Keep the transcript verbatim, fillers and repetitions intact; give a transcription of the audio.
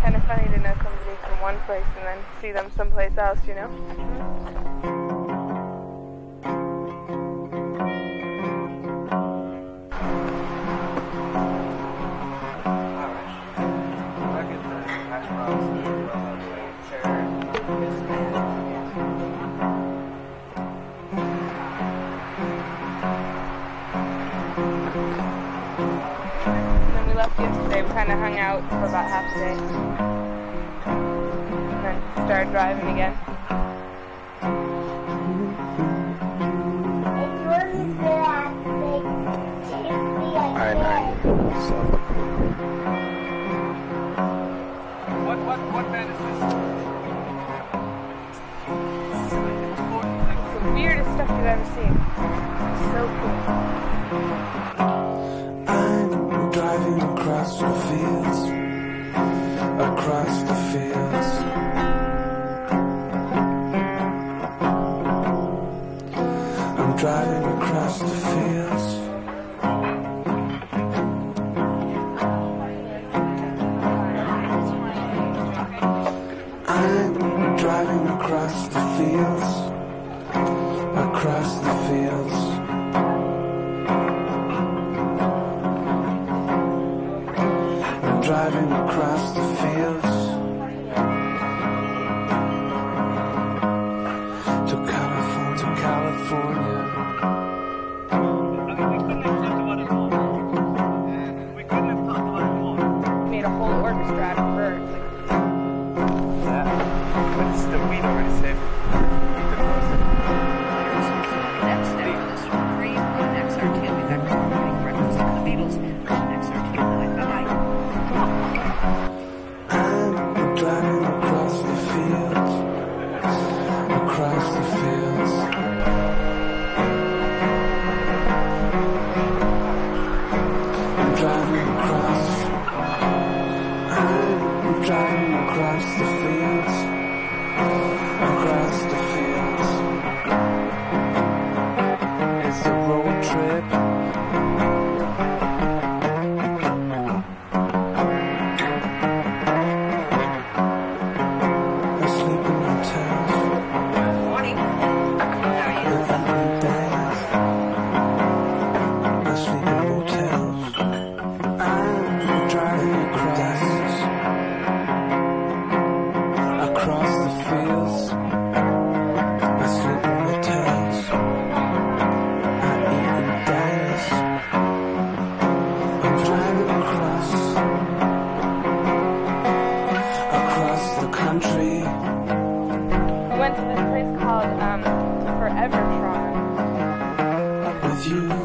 kind of funny to know somebody from one place and then see them someplace else, you know? Yesterday we kind of hung out for about half a day and then started driving again. I ninety. What what what band is this? It's the weirdest stuff you've ever seen. It's so cool. Driving across the fields, across the fields. I'm driving across the fields. I'm driving across the fields, across the fields. Driving across the fields to California, to California. We couldn't have talked about it more. Made a whole orchestra out of birds. Yeah, but it's the weed already safe. Next step is free on X R T. We've got recording records of the Beatles on X R T. Bye-bye. I'm driving across the fields, across the fields. I'm driving across. I'm driving across the fields, across the fields. It's a road trip. We went to this place called um, Forever Tron. With you.